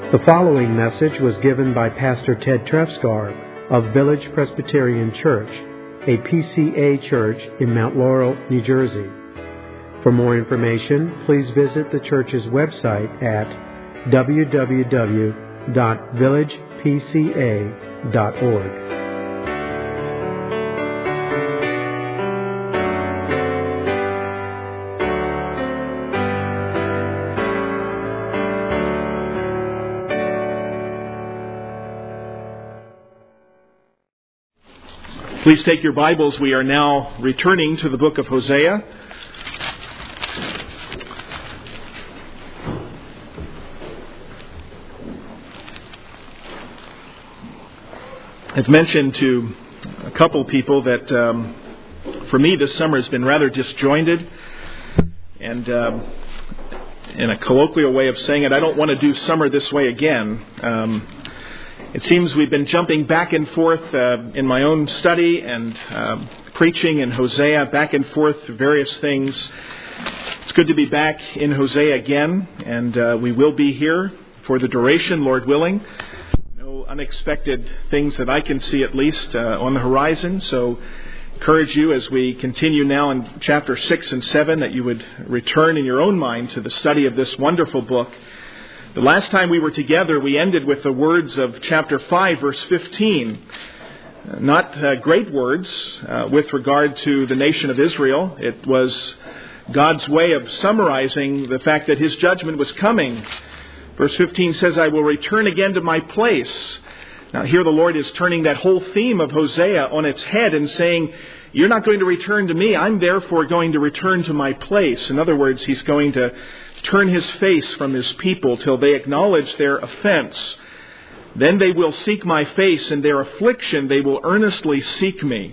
The following message was given by Pastor Ted Trefsgar of Village Presbyterian Church, a PCA church in Mount Laurel, New Jersey. For more information, please visit the church's website at www.villagepca.org. Please take your Bibles. We are now returning to the book of Hosea. I've mentioned to a couple people that for me this summer has been rather disjointed, and in a colloquial way of saying it, I don't want to do summer this way again. It seems we've been jumping back and forth in my own study and preaching in Hosea, back and forth through various things. It's good to be back in Hosea again, and we will be here for the duration, Lord willing. No unexpected things that I can see, at least, on the horizon. So encourage you as we continue now in chapter 6 and 7 that you would return in your own mind to the study of this wonderful book. The last time we were together, we ended with the words of chapter 5, verse 15. Not great words with regard to the nation of Israel. It was God's way of summarizing the fact that His judgment was coming. Verse 15 says, "I will return again to my place." Now here the Lord is turning that whole theme of Hosea on its head and saying, you're not going to return to me. I'm therefore going to return to my place. In other words, He's going to turn His face from His people till they acknowledge their offense. Then they will seek my face. In their affliction they will earnestly seek me.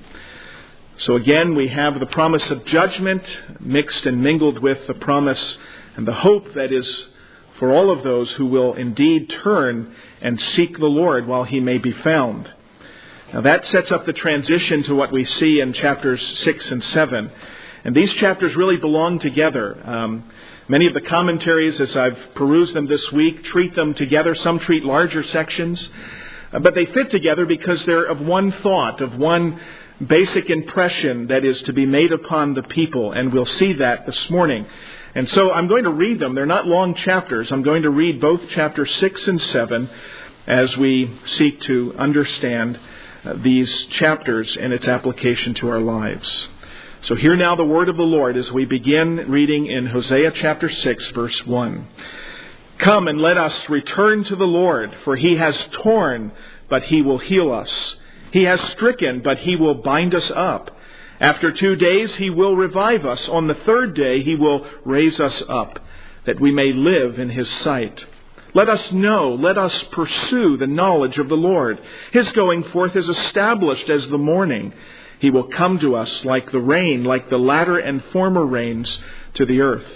So again, we have the promise of judgment mixed and mingled with the promise and the hope that is for all of those who will indeed turn and seek the Lord while He may be found. Now that sets up the transition to what we see in chapters 6 and 7. And these chapters really belong together. Many of the commentaries, as I've perused them this week, treat them together. Some treat larger sections. But they fit together because they're of one thought, of one basic impression that is to be made upon the people. And we'll see that this morning. And so I'm going to read them. They're not long chapters. I'm going to read both chapters 6 and 7 as we seek to understand these chapters and its application to our lives. So hear now the word of the Lord as we begin reading in Hosea chapter 6, verse 1. "Come and let us return to the Lord, for He has torn, but He will heal us. He has stricken, but He will bind us up. After 2 days He will revive us. On the third day He will raise us up, that we may live in His sight. Let us know, let us pursue the knowledge of the Lord. His going forth is established as the morning. He will come to us like the rain, like the latter and former rains to the earth.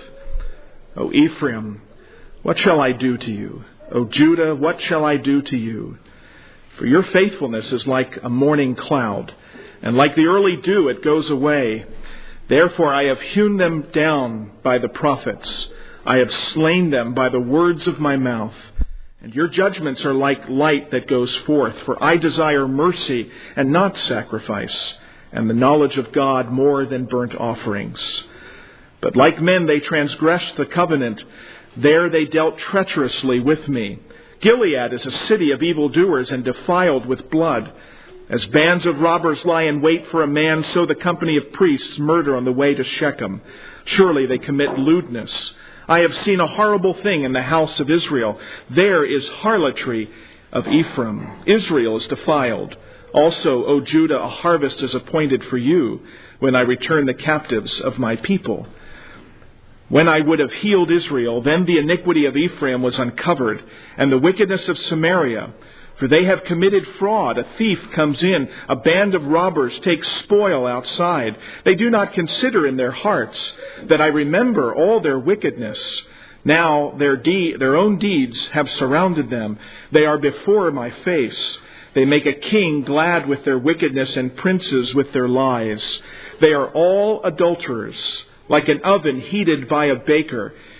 O Ephraim, what shall I do to you? O Judah, what shall I do to you? For your faithfulness is like a morning cloud, and like the early dew it goes away. Therefore I have hewn them down by the prophets. I have slain them by the words of my mouth. And your judgments are like light that goes forth. For I desire mercy and not sacrifice, and the knowledge of God more than burnt offerings. But like men they transgressed the covenant. There they dealt treacherously with me. Gilead is a city of evildoers and defiled with blood. As bands of robbers lie in wait for a man, so the company of priests murder on the way to Shechem. Surely they commit lewdness. I have seen a horrible thing in the house of Israel. There is harlotry of Ephraim. Israel is defiled. Also, O Judah, a harvest is appointed for you when I return the captives of my people. When I would have healed Israel, then the iniquity of Ephraim was uncovered, and the wickedness of Samaria. For they have committed fraud. A thief comes in. A band of robbers takes spoil outside. They do not consider in their hearts that I remember all their wickedness. Now their own deeds have surrounded them. They are before my face. They make a king glad with their wickedness and princes with their lies. They are all adulterers, like an oven heated by a baker.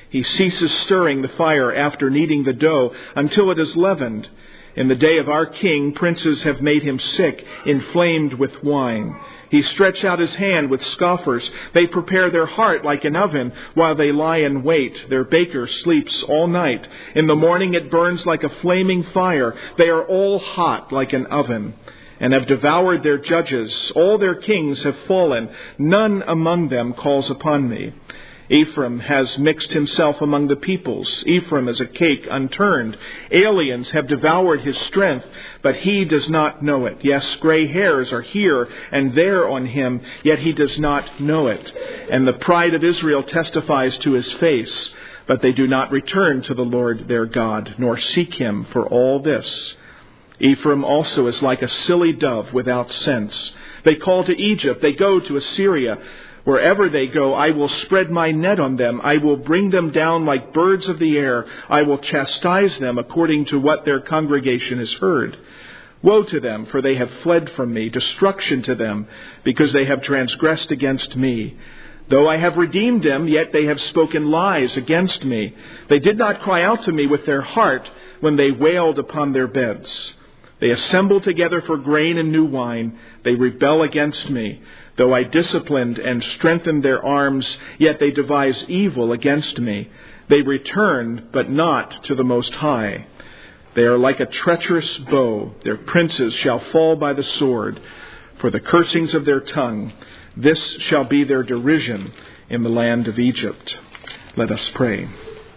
He ceases stirring the fire after kneading the dough until it is leavened. In the day of our king, princes have made him sick, inflamed with wine. He stretched out his hand with scoffers. They prepare their heart like an oven while they lie in wait. Their baker sleeps all night. In the morning it burns like a flaming fire. They are all hot like an oven and have devoured their judges. All their kings have fallen. None among them calls upon me. Ephraim has mixed himself among the peoples. Ephraim is a cake unturned. Aliens have devoured his strength, but he does not know it. Yes, gray hairs are here and there on him, yet he does not know it. And the pride of Israel testifies to his face, but they do not return to the Lord their God, nor seek him for all this. Ephraim also is like a silly dove without sense. They call to Egypt, they go to Assyria. Wherever they go, I will spread my net on them. I will bring them down like birds of the air. I will chastise them according to what their congregation has heard. Woe to them, for they have fled from me. Destruction to them, because they have transgressed against me. Though I have redeemed them, yet they have spoken lies against me. They did not cry out to me with their heart when they wailed upon their beds. They assemble together for grain and new wine. They rebel against me. Though I disciplined and strengthened their arms, yet they devise evil against me. They return, but not to the Most High. They are like a treacherous bow. Their princes shall fall by the sword. For the cursings of their tongue, this shall be their derision in the land of Egypt. Let us pray.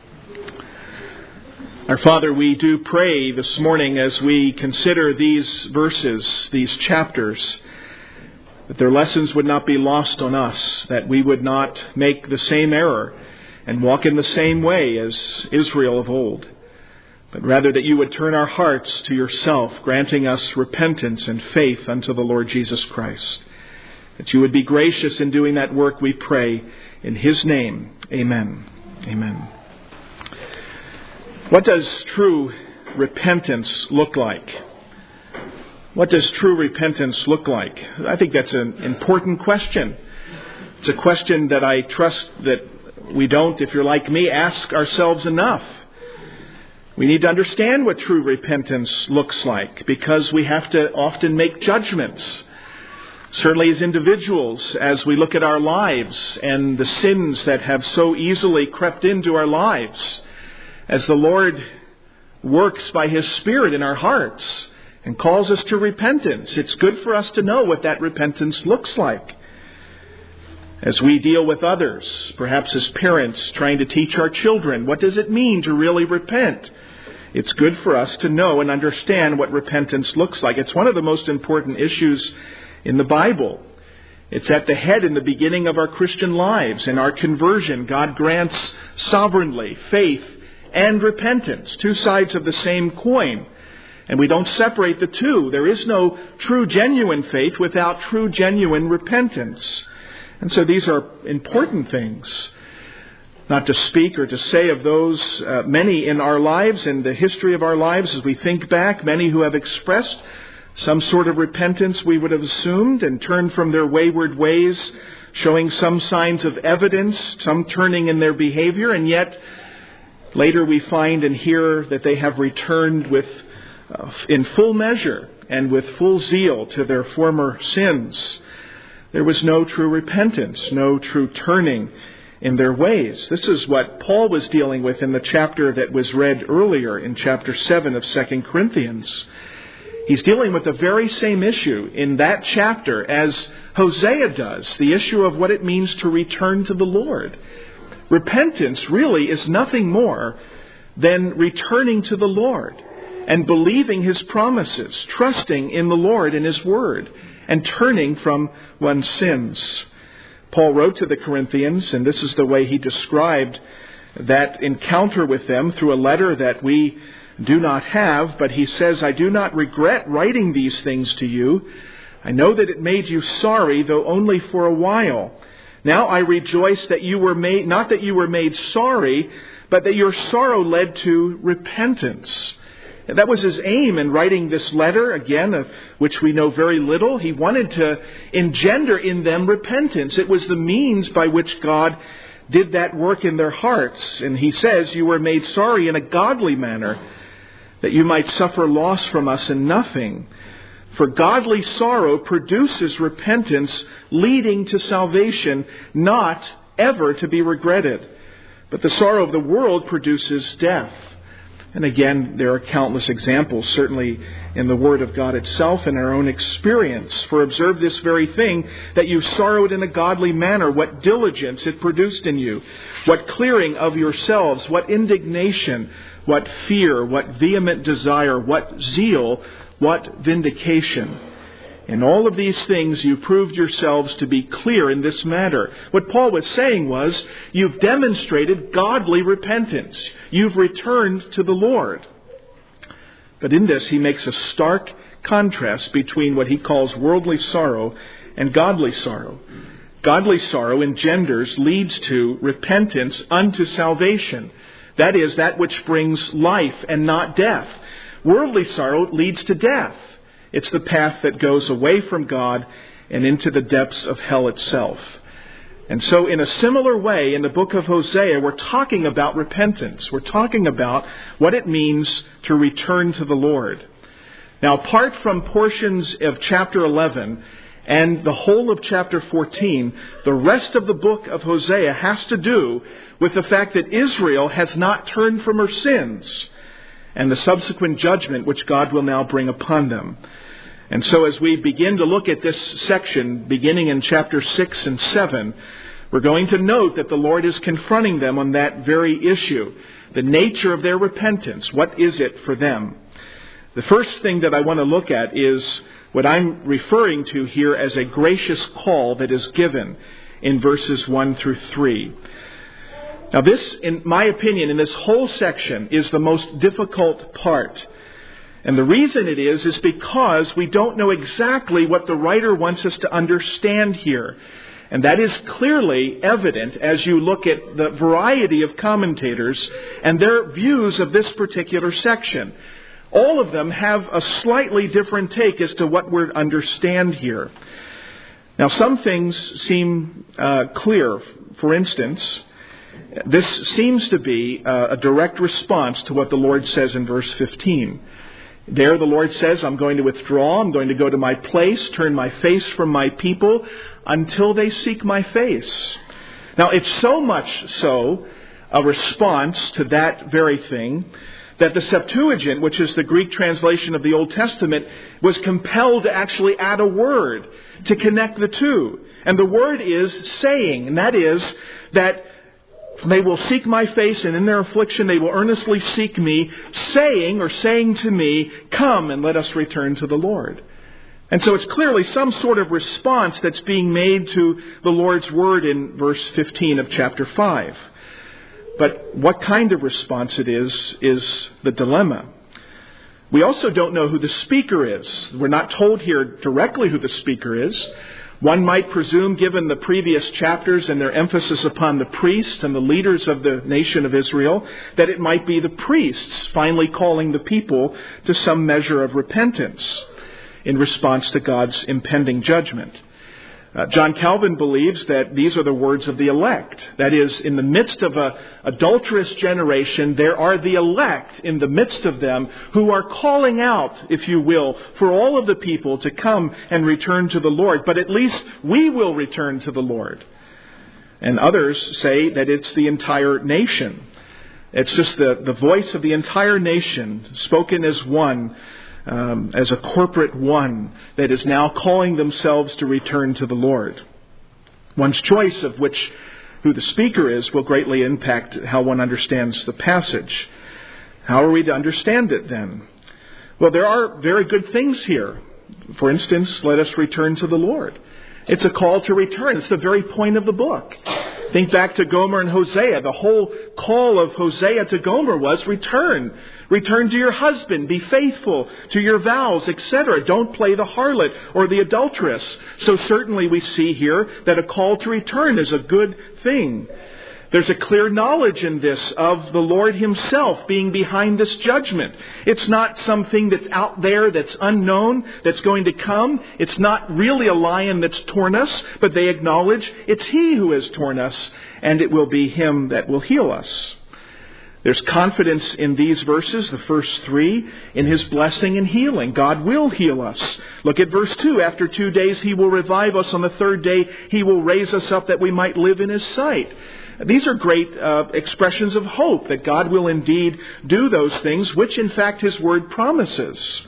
Our Father, we do pray this morning as we consider these verses, these chapters, that their lessons would not be lost on us, that we would not make the same error and walk in the same way as Israel of old, but rather that you would turn our hearts to yourself, granting us repentance and faith unto the Lord Jesus Christ. That you would be gracious in doing that work, we pray, in His name. Amen. Amen. What does true repentance look like? What does true repentance look like? I think that's an important question. It's a question that I trust that we don't, if you're like me, ask ourselves enough. We need to understand what true repentance looks like, because we have to often make judgments. Certainly as individuals, as we look at our lives and the sins that have so easily crept into our lives, as the Lord works by His Spirit in our hearts and calls us to repentance, it's good for us to know what that repentance looks like. As we deal with others, perhaps as parents trying to teach our children, what does it mean to really repent? It's good for us to know and understand what repentance looks like. It's one of the most important issues in the Bible. It's at the head in the beginning of our Christian lives. In our conversion, God grants sovereignly faith and repentance, two sides of the same coin. And we don't separate the two. There is no true, genuine faith without true, genuine repentance. And so these are important things. Not to speak or to say of those many in our lives, in the history of our lives, as we think back, many who have expressed some sort of repentance, we would have assumed, and turned from their wayward ways, showing some signs of evidence, some turning in their behavior, and yet later we find and hear that they have returned with in full measure and with full zeal to their former sins. There was no true repentance, no true turning in their ways. This is what Paul was dealing with in the chapter that was read earlier, in chapter 7 of 2 Corinthians. He's dealing with the very same issue in that chapter as Hosea does, the issue of what it means to return to the Lord. Repentance really is nothing more than returning to the Lord and believing His promises, trusting in the Lord and His Word, and turning from one's sins. Paul wrote to the Corinthians, and this is the way he described that encounter with them through a letter that we do not have, but he says, I do not regret writing these things to you. I know that it made you sorry, though only for a while. Now I rejoice that you were made, not that you were made sorry, but that your sorrow led to repentance. And that was his aim in writing this letter, again, of which we know very little. He wanted to engender in them repentance. It was the means by which God did that work in their hearts. And he says, you were made sorry in a godly manner, that you might suffer loss from us in nothing. For godly sorrow produces repentance, leading to salvation, not ever to be regretted. But the sorrow of the world produces death. And again, there are countless examples, certainly in the Word of God itself and our own experience. For observe this very thing, that you sorrowed in a godly manner, what diligence it produced in you, what clearing of yourselves, what indignation, what fear, what vehement desire, what zeal, what vindication. In all of these things you proved yourselves to be clear in this matter. What Paul was saying was, you've demonstrated godly repentance. You've returned to the Lord. But in this he makes a stark contrast between what he calls worldly sorrow and godly sorrow. Godly sorrow engenders, leads to repentance unto salvation. That is, that which brings life and not death. Worldly sorrow leads to death. It's the path that goes away from God and into the depths of hell itself. And so in a similar way, in the book of Hosea, we're talking about repentance. We're talking about what it means to return to the Lord. Now, apart from portions of chapter 11 and the whole of chapter 14, the rest of the book of Hosea has to do with the fact that Israel has not turned from her sins and the subsequent judgment which God will now bring upon them. And so as we begin to look at this section, beginning in chapter 6 and 7, we're going to note that the Lord is confronting them on that very issue, the nature of their repentance. What is it for them? The first thing that I want to look at is what I'm referring to here as a gracious call that is given in verses 1 through 3. Now this, in my opinion, in this whole section is the most difficult part. And the reason it is because we don't know exactly what the writer wants us to understand here. And that is clearly evident as you look at the variety of commentators and their views of this particular section. All of them have a slightly different take as to what we're to understand here. Now, some things seem clear. For instance, this seems to be a direct response to what the Lord says in verse 15. There the Lord says, I'm going to withdraw, I'm going to go to my place, turn my face from my people until they seek my face. Now, it's so much so a response to that very thing that the Septuagint, which is the Greek translation of the Old Testament, was compelled to actually add a word to connect the two. And the word is saying, and that is that they will seek my face, and in their affliction they will earnestly seek me, saying to me, come and let us return to the Lord. And so it's clearly some sort of response that's being made to the Lord's word in verse 15 of chapter 5. But what kind of response it is the dilemma. We also don't know who the speaker is. We're not told here directly who the speaker is. One might presume, given the previous chapters and their emphasis upon the priests and the leaders of the nation of Israel, that it might be the priests finally calling the people to some measure of repentance in response to God's impending judgment. John Calvin believes that these are the words of the elect. That is, in the midst of an adulterous generation, there are the elect in the midst of them who are calling out, if you will, for all of the people to come and return to the Lord. But at least we will return to the Lord. And others say that it's the entire nation. It's just the voice of the entire nation spoken as one, as a corporate one that is now calling themselves to return to the Lord. One's choice of who the speaker is will greatly impact how one understands the passage. How are we to understand it then? Well, there are very good things here. For instance, let us return to the Lord. It's a call to return. It's the very point of the book. Think back to Gomer and Hosea. The whole call of Hosea to Gomer was return. Return to your husband. Be faithful to your vows, etc. Don't play the harlot or the adulteress. So certainly we see here that a call to return is a good thing. There's a clear knowledge in this of the Lord Himself being behind this judgment. It's not something that's out there, that's unknown, that's going to come. It's not really a lion that's torn us, but they acknowledge it's He who has torn us, and it will be Him that will heal us. There's confidence in these verses, the first three, in His blessing and healing. God will heal us. Look at verse 2. After 2 days He will revive us. On the third day He will raise us up that we might live in His sight. These are great expressions of hope that God will indeed do those things, which in fact His Word promises.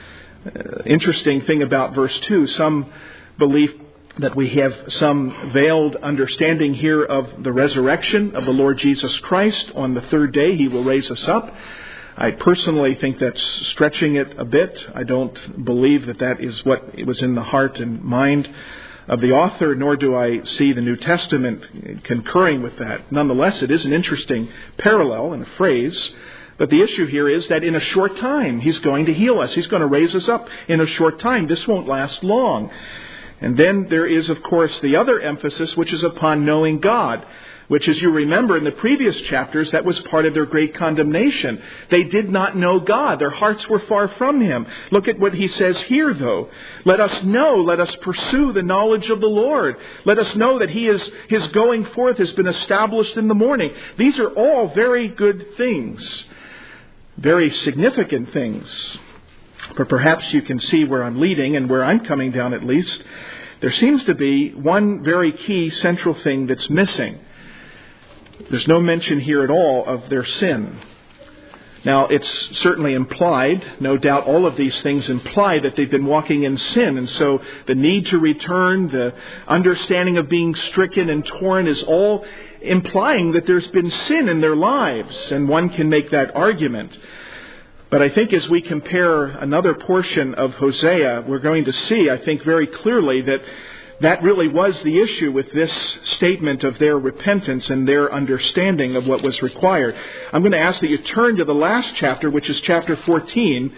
Interesting thing about verse 2, some believe that we have some veiled understanding here of the resurrection of the Lord Jesus Christ. On the third day He will raise us up. I personally think that's stretching it a bit. I don't believe that that is what was in the heart and mind of the author, nor do I see the New Testament concurring with that. Nonetheless, it is an interesting parallel and a phrase. But the issue here is that in a short time, He's going to heal us. He's going to raise us up in a short time. This won't last long. And then there is, of course, the other emphasis, which is upon knowing God, which, as you remember in the previous chapters, that was part of their great condemnation. They did not know God. Their hearts were far from Him. Look at what He says here, though. Let us pursue the knowledge of the Lord. Let us know that His going forth has been established in the morning. These are all very good things, very significant things. But perhaps you can see where I'm leading and where I'm coming down at least. There seems to be one very key central thing that's missing. There's no mention here at all of their sin. Now, it's certainly implied, no doubt all of these things imply that they've been walking in sin. And so the need to return, the understanding of being stricken and torn is all implying that there's been sin in their lives. And one can make that argument. But I think as we compare another portion of Hosea, we're going to see, I think, very clearly that really was the issue with this statement of their repentance and their understanding of what was required. I'm going to ask that you turn to the last chapter, which is chapter 14.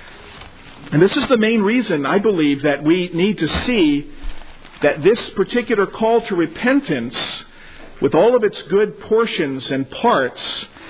And this is the main reason, I believe, that we need to see that this particular call to repentance, with all of its good portions and parts,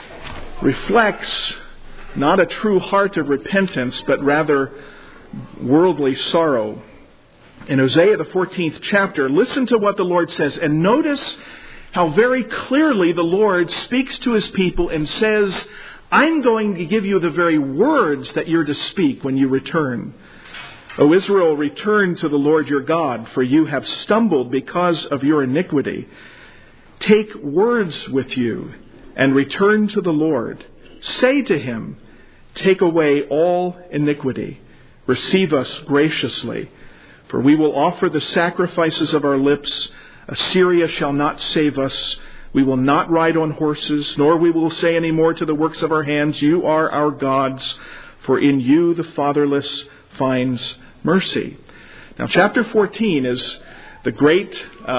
reflects not a true heart of repentance, but rather worldly sorrow. In Hosea, the 14th chapter, listen to what the Lord says, and notice how very clearly the Lord speaks to His people and says, I'm going to give you the very words that you're to speak when you return. O Israel, return to the Lord your God, for you have stumbled because of your iniquity. Take words with you and return to the Lord. Say to Him, take away all iniquity. Receive us graciously. For we will offer the sacrifices of our lips. Assyria shall not save us. We will not ride on horses, nor we will say any more to the works of our hands, you are our gods, for in you the fatherless finds mercy. Now, chapter 14 is the great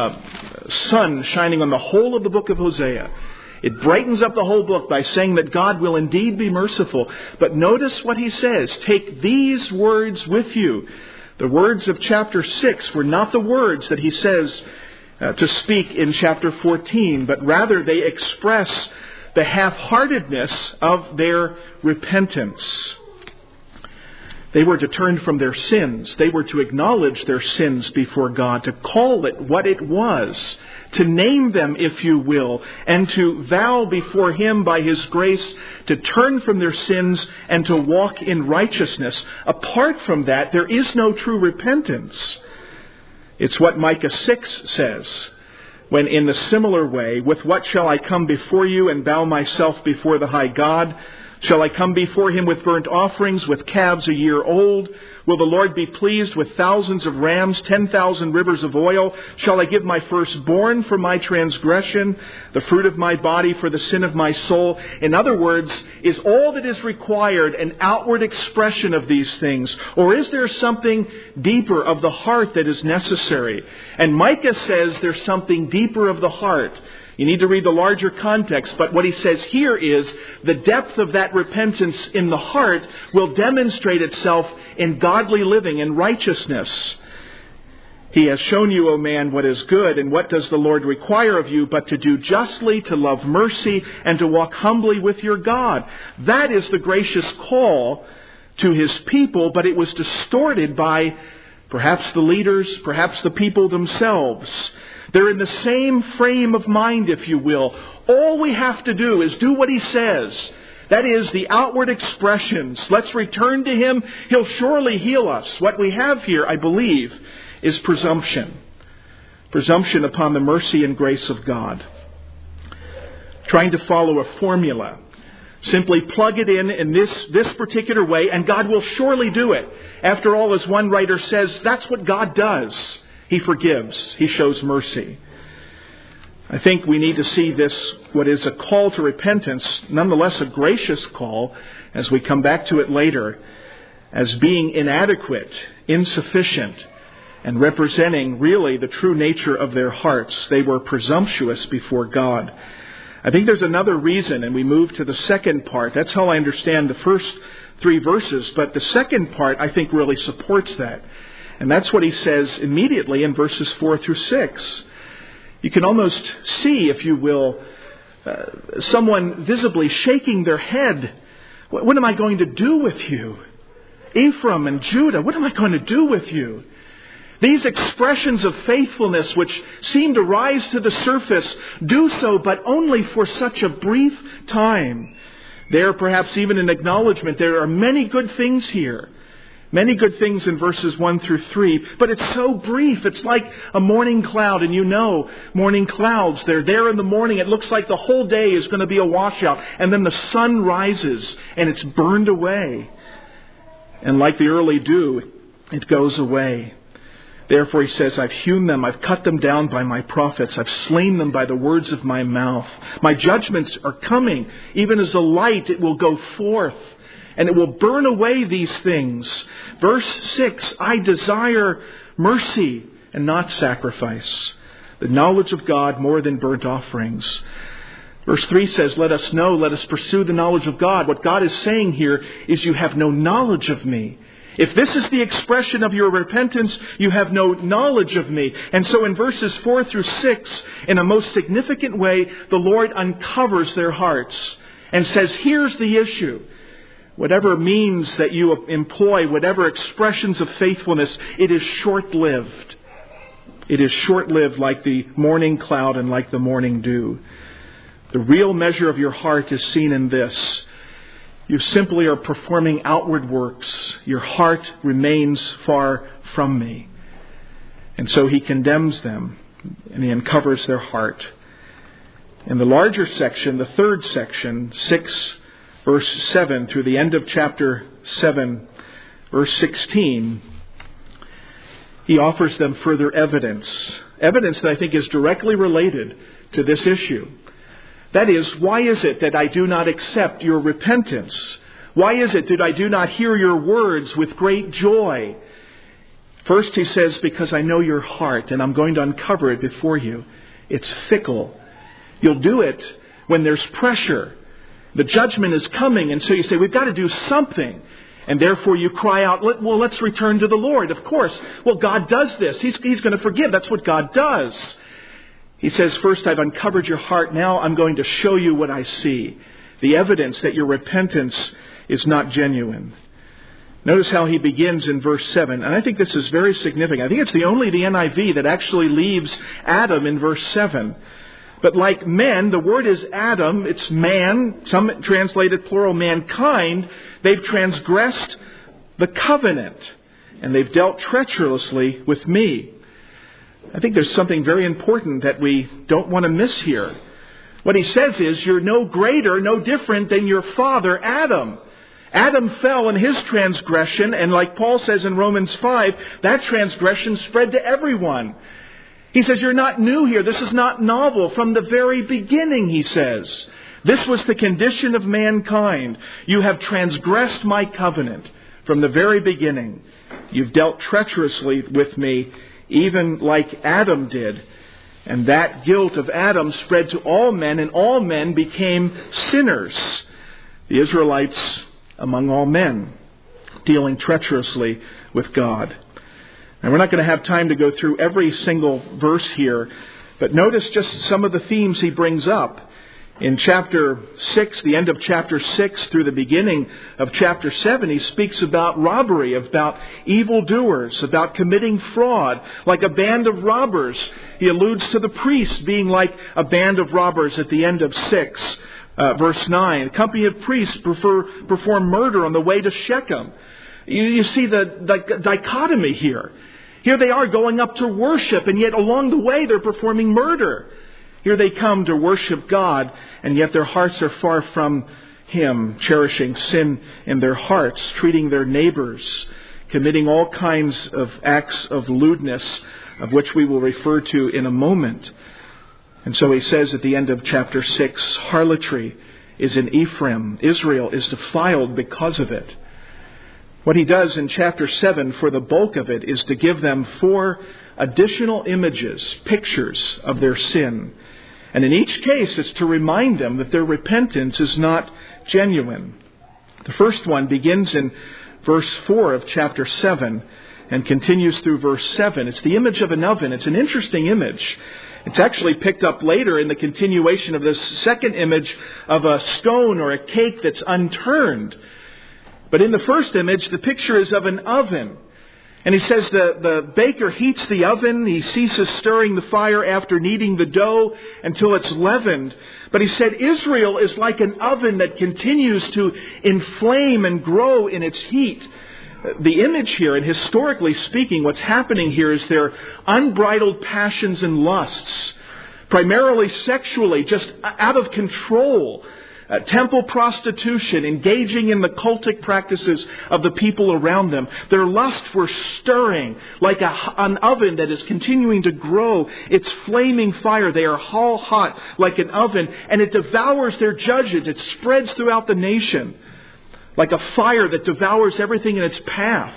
sun shining on the whole of the book of Hosea. It brightens up the whole book by saying that God will indeed be merciful. But notice what He says. Take these words with you. The words of chapter 6 were not the words that He says to speak in chapter 14, but rather they express the half-heartedness of their repentance. They were to turn from their sins. They were to acknowledge their sins before God, to call it what it was, to name them, if you will, and to vow before Him by His grace to turn from their sins and to walk in righteousness. Apart from that, there is no true repentance. It's what Micah 6 says, when in the similar way, with what shall I come before you and bow myself before the high God? Shall I come before Him with burnt offerings, with calves a year old? Will the Lord be pleased with thousands of rams, 10,000 rivers of oil? Shall I give my firstborn for my transgression, the fruit of my body for the sin of my soul? In other words, is all that is required an outward expression of these things? Or is there something deeper of the heart that is necessary? And Micah says there's something deeper of the heart. You need to read the larger context, but what he says here is the depth of that repentance in the heart will demonstrate itself in godly living and righteousness. He has shown you, O man, what is good, and what does the Lord require of you, but to do justly, to love mercy, and to walk humbly with your God. That is the gracious call to His people, but it was distorted by perhaps the leaders, perhaps the people themselves. They're in the same frame of mind, if you will. All we have to do is do what He says. That is, the outward expressions. Let's return to Him. He'll surely heal us. What we have here, I believe, is presumption. Presumption upon the mercy and grace of God. Trying to follow a formula. Simply plug it in this particular way, and God will surely do it. After all, as one writer says, that's what God does. He forgives. He shows mercy. I think we need to see this, what is a call to repentance, nonetheless a gracious call, as we come back to it later, as being inadequate, insufficient, and representing really the true nature of their hearts. They were presumptuous before God. I think there's another reason, and we move to the second part. That's how I understand the first 3 verses, but the second part I think really supports that. And that's what he says immediately in verses 4 through 6. You can almost see, if you will, someone visibly shaking their head. What am I going to do with you? Ephraim and Judah, what am I going to do with you? These expressions of faithfulness which seem to rise to the surface do so, but only for such a brief time. There, perhaps even an acknowledgement, there are many good things here. Many good things in verses 1 through 3, but it's so brief. It's like a morning cloud, and you know morning clouds. They're there in the morning. It looks like the whole day is going to be a washout, and then the sun rises, and it's burned away. And like the early dew, it goes away. Therefore, he says, I've hewn them, I've cut them down by my prophets, I've slain them by the words of my mouth. My judgments are coming. Even as the light, it will go forth, and it will burn away these things. Verse 6, I desire mercy and not sacrifice, the knowledge of God more than burnt offerings. Verse 3 says, let us pursue the knowledge of God. What God is saying here is you have no knowledge of me. If this is the expression of your repentance, you have no knowledge of me. And so in verses 4 through 6, in a most significant way, the Lord uncovers their hearts and says, here's the issue. Whatever means that you employ, whatever expressions of faithfulness, it is short-lived. It is short-lived like the morning cloud and like the morning dew. The real measure of your heart is seen in this. You simply are performing outward works. Your heart remains far from me. And so he condemns them and he uncovers their heart. In the larger section, the third section, 6 verse 7 through the end of chapter 7, verse 16, he offers them further evidence. Evidence that I think is directly related to this issue. That is, why is it that I do not accept your repentance? Why is it that I do not hear your words with great joy? First, he says, because I know your heart, and I'm going to uncover it before you. It's fickle. You'll do it when there's pressure. The judgment is coming, and so you say, we've got to do something. And therefore you cry out, well, let's return to the Lord. Of course. Well, God does this. He's going to forgive. That's what God does. He says, first I've uncovered your heart. Now I'm going to show you what I see. The evidence that your repentance is not genuine. Notice how he begins in verse 7. And I think this is very significant. I think it's the NIV that actually leaves Adam in verse 7. But like men, the word is Adam. It's man. Some translate it plural, mankind. They've transgressed the covenant. And they've dealt treacherously with me. I think there's something very important that we don't want to miss here. What he says is, you're no greater, no different than your father, Adam. Adam fell in his transgression, and like Paul says in Romans 5, that transgression spread to everyone. He says, you're not new here. This is not novel. From the very beginning, he says, this was the condition of mankind. You have transgressed my covenant from the very beginning. You've dealt treacherously with me, even like Adam did. And that guilt of Adam spread to all men, and all men became sinners. The Israelites among all men, dealing treacherously with God. And we're not going to have time to go through every single verse here, but notice just some of the themes he brings up. In chapter 6, the end of chapter 6 through the beginning of chapter 7, he speaks about robbery, about evildoers, about committing fraud, like a band of robbers. He alludes to the priests being like a band of robbers at the end of 6, verse 9. A company of priests perform murder on the way to Shechem. You see the dichotomy here. Here they are going up to worship, and yet along the way they're performing murder. Here they come to worship God, and yet their hearts are far from Him, cherishing sin in their hearts, treating their neighbors, committing all kinds of acts of lewdness, of which we will refer to in a moment. And so he says at the end of chapter 6, harlotry is in Ephraim. Israel is defiled because of it. What he does in chapter 7, for the bulk of it, is to give them 4 additional images, pictures of their sin. And in each case, it's to remind them that their repentance is not genuine. The first one begins in verse 4 of chapter 7 and continues through verse 7. It's the image of an oven. It's an interesting image. It's actually picked up later in the continuation of this second image of a scone or a cake that's unturned. But in the first image, the picture is of an oven. And he says the baker heats the oven. He ceases stirring the fire after kneading the dough until it's leavened. But he said Israel is like an oven that continues to inflame and grow in its heat. The image here, and historically speaking, what's happening here is their unbridled passions and lusts, primarily sexually, just out of control. Temple prostitution, engaging in the cultic practices of the people around them. Their lust for stirring, like an oven that is continuing to grow its flaming fire. They are all hot like an oven, and it devours their judges. It spreads throughout the nation like a fire that devours everything in its path.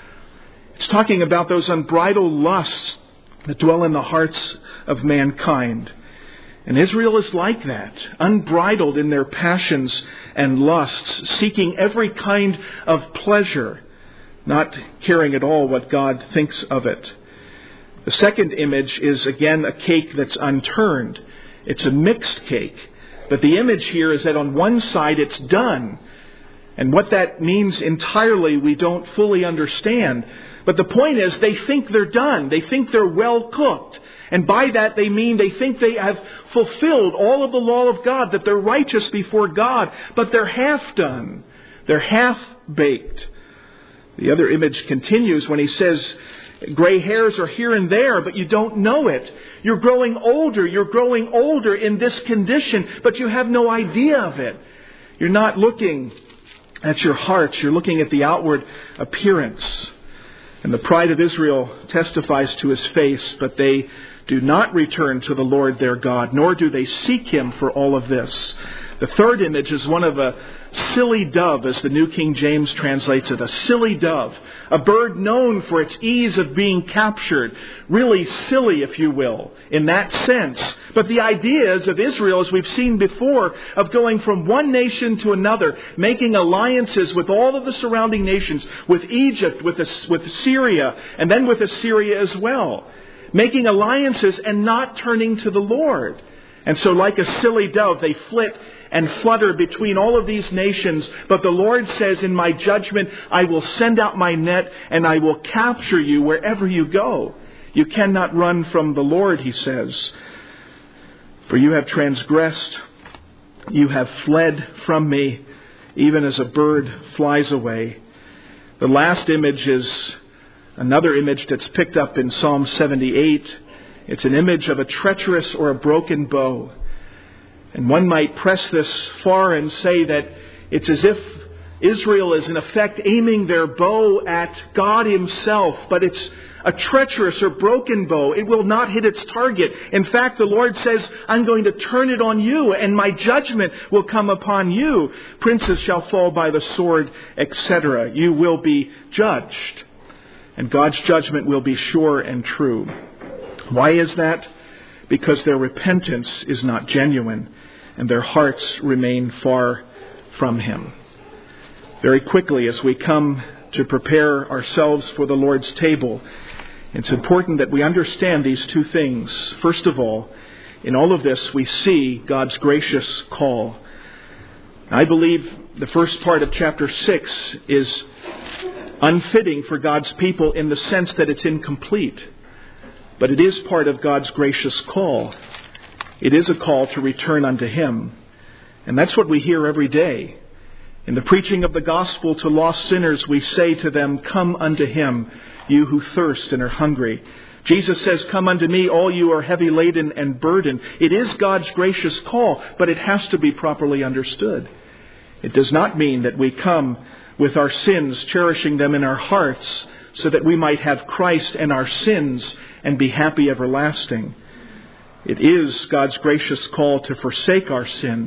It's talking about those unbridled lusts that dwell in the hearts of mankind. And Israel is like that, unbridled in their passions and lusts, seeking every kind of pleasure, not caring at all what God thinks of it. The second image is, again, a cake that's unturned. It's a mixed cake. But the image here is that on one side it's done. And what that means entirely we don't fully understand. But the point is they think they're done. They think they're well cooked. And by that they mean they think they have fulfilled all of the law of God, that they're righteous before God, but they're half done. They're half baked. The other image continues when he says, gray hairs are here and there, but you don't know it. You're growing older in this condition, but you have no idea of it. You're not looking at your hearts, you're looking at the outward appearance. And the pride of Israel testifies to His face, but they do not return to the Lord their God, nor do they seek Him for all of this. The third image is one of a silly dove, as the New King James translates it, a silly dove, a bird known for its ease of being captured, really silly, if you will, in that sense. But the ideas of Israel, as we've seen before, of going from one nation to another, making alliances with all of the surrounding nations, with Egypt, with Syria, and then with Assyria as well, making alliances and not turning to the Lord. And so like a silly dove, they flit and flutter between all of these nations. But the Lord says, in my judgment, I will send out my net and I will capture you wherever you go. You cannot run from the Lord, He says. For you have transgressed, you have fled from me, even as a bird flies away. The last image is another image that's picked up in Psalm 78. It's an image of a treacherous or a broken bow. And one might press this far and say that it's as if Israel is in effect aiming their bow at God Himself, but it's a treacherous or broken bow. It will not hit its target. In fact, the Lord says, I'm going to turn it on you, and my judgment will come upon you. Princes shall fall by the sword, etc. You will be judged. And God's judgment will be sure and true. Why is that? Because their repentance is not genuine and their hearts remain far from Him. Very quickly, as we come to prepare ourselves for the Lord's table, It's important that we understand these two things. First of all, in all of this, we see God's gracious call. I believe the first part of chapter 6 is unfitting for God's people in the sense that it's incomplete. But it is part of God's gracious call. It is a call to return unto Him. And that's what we hear every day. In the preaching of the gospel to lost sinners, we say to them, "Come unto Him, you who thirst and are hungry." Jesus says, "Come unto me, all you are heavy laden and burdened." It is God's gracious call, but it has to be properly understood. It does not mean that we come with our sins, cherishing them in our hearts, so that we might have Christ and our sins and be happy everlasting. It is God's gracious call to forsake our sin,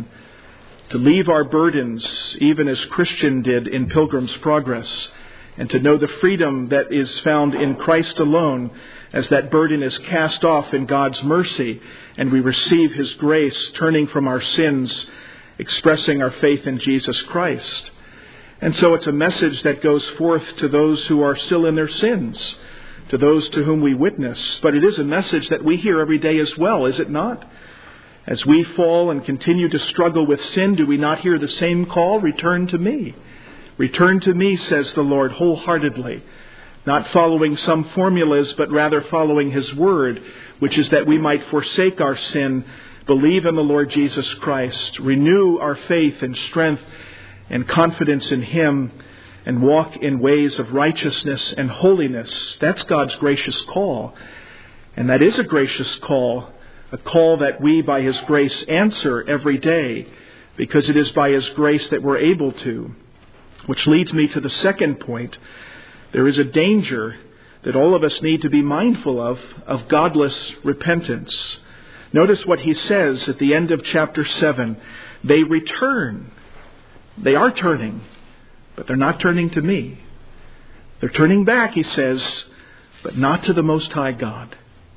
to leave our burdens, even as Christian did in Pilgrim's Progress, and to know the freedom that is found in Christ alone, as that burden is cast off in God's mercy, and we receive His grace, turning from our sins, expressing our faith in Jesus Christ. And so it's a message that goes forth to those who are still in their sins, to those to whom we witness. But it is a message that we hear every day as well, is it not? As we fall and continue to struggle with sin, do we not hear the same call? Return to me. Return to me, says the Lord, wholeheartedly. Not following some formulas, but rather following His word, which is that we might forsake our sin, believe in the Lord Jesus Christ, renew our faith and strength and confidence in Him, and walk in ways of righteousness and holiness. That's God's gracious call. And that is a gracious call, a call that we, by His grace, answer every day, because it is by His grace that we're able to. Which leads me to the second point. There is a danger that all of us need to be mindful of godless repentance. Notice what he says at the end of chapter 7. They return. They are turning, but they're not turning to me. They're turning back, he says, but not to the Most High God.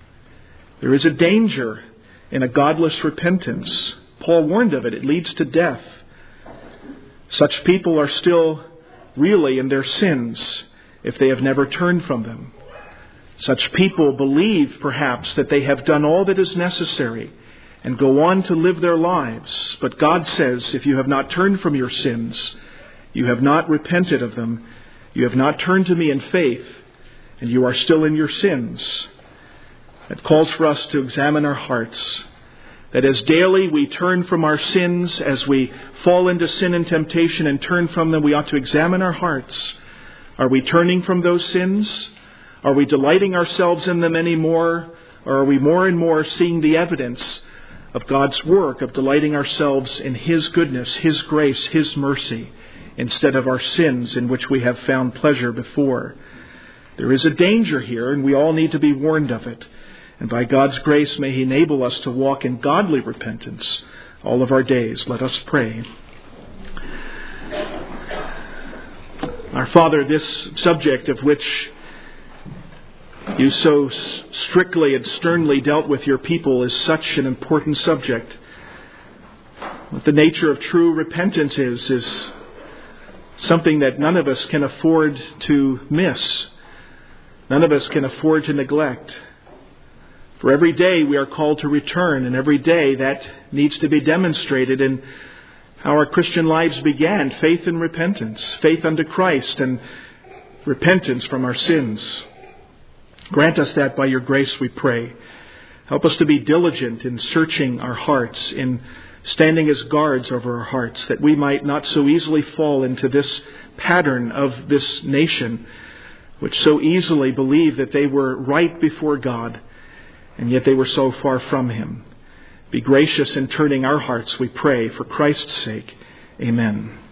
There is a danger in a godless repentance. Paul warned of it. It leads to death. Such people are still really in their sins if they have never turned from them. Such people believe, perhaps, that they have done all that is necessary and go on to live their lives. But God says, if you have not turned from your sins, you have not repented of them, you have not turned to me in faith, and you are still in your sins. It calls for us to examine our hearts. That as daily we turn from our sins, as we fall into sin and temptation and turn from them, we ought to examine our hearts. Are we turning from those sins? Are we delighting ourselves in them anymore? Or are we more and more seeing the evidence of God's work, of delighting ourselves in His goodness, His grace, His mercy, instead of our sins in which we have found pleasure before? There is a danger here, and we all need to be warned of it. And by God's grace, may He enable us to walk in godly repentance all of our days. Let us pray. Our Father, this subject of which You so strictly and sternly dealt with Your people is such an important subject. What the nature of true repentance is something that none of us can afford to miss. None of us can afford to neglect. For every day we are called to return, and every day that needs to be demonstrated in how our Christian lives began. Faith and repentance, faith unto Christ and repentance from our sins. Grant us that by Your grace, we pray. Help us to be diligent in searching our hearts, in standing as guards over our hearts, that we might not so easily fall into this pattern of this nation, which so easily believed that they were right before God, and yet they were so far from Him. Be gracious in turning our hearts, we pray, for Christ's sake. Amen.